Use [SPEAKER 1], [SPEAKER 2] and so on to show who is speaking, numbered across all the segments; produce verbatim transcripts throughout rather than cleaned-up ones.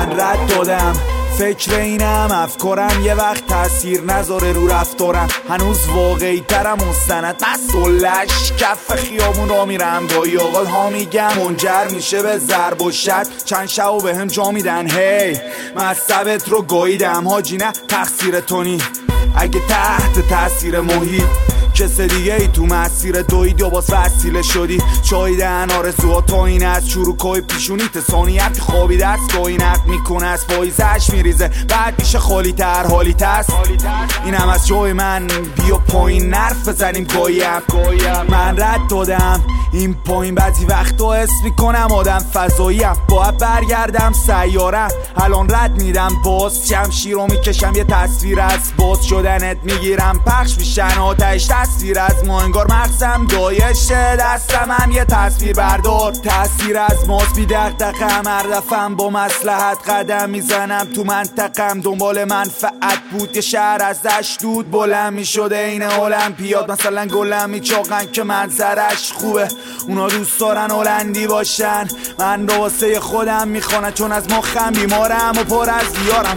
[SPEAKER 1] من رد دادم فکر اینم افکارم یه وقت تاثیر نذاره رو رفتارم. هنوز واقعی ترم مستند مسئولش کف خیابون را میرم گاهی اوقات ها میگم منجر میشه به ضرب و شد. چند شب و به هم جا میدن هی مصبت رو گاییدم حاجی نه تقصیر تونی اگه تحت تاثیر محیط کس دیگه ای تو مسیر دوید یا باز وسیله شدی. چاییدن آرزوها تا این از چروکای پیشونیت ثانیت خوابی دست گاهی نقد میکنه از پاییزش میریزه بعد میشه خالی تر حالی تست. این هم از جای من بیا پایین نرف بزنیم گاهیم. من رد دادم این پایین بعضی وقتا حس میکنم آدم فضاییم باید برگردم سیارم. الان رد میدم باز شمشیر رو میکشم یه تصویر از باز شدنت میگیرم پخش میشن آتش تصویر از ما انگار مغزم دایشه دستم هم یه تصویر بردار. تصویر از ماست بی دقدقم هر دفعم با مصلحت قدم میزنم تو منطقم دنبال منفعت بود یه شهر ازش دود بلند میشده این المپیاد مثلا گلم میچاقن که منظرش خوبه اونا دوست دارن هلندی باشن من رو واسه خودم میخوانن چون از مخم بیمارم و پر از دیارم.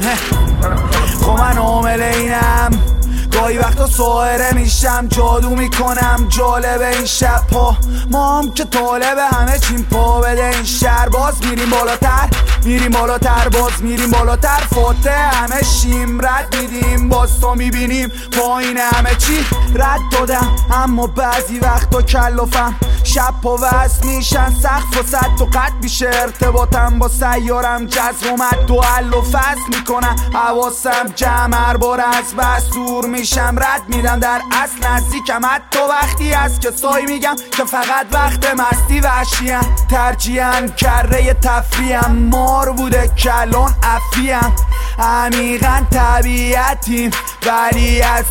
[SPEAKER 1] خب من عامل اینم گاهی وقتا ساهره میشم جادو میکنم جالب این شب پا ما هم که طالب همه چیم پا بده این شهر باز میریم بالاتر میریم بالاتر باز میریم بالاتر فاتح همه شیم رد میدیم باز تو میبینیم پایین همه چی رد دادم اما بعضی وقتا کلافم شب پا وست میشن سقف و صد تو قد میشه ارتباطم با سیارم جذب اومد دو حل و فصل میکنم حواسم جمع هر بار از بس دور میشم رد میدم در اصل نزدیکم حتی وقتی از کسایی میگم که فقط وقت مستی وحشیم ترجیحاً کره تفریم مار بوده کلان افیم عمیقاً طبیعتیم ولی از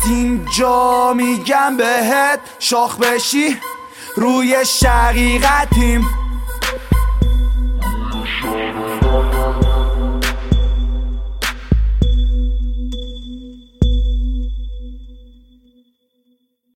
[SPEAKER 1] اینجا میگم بهت شاخ بشی روی شقیقتیم.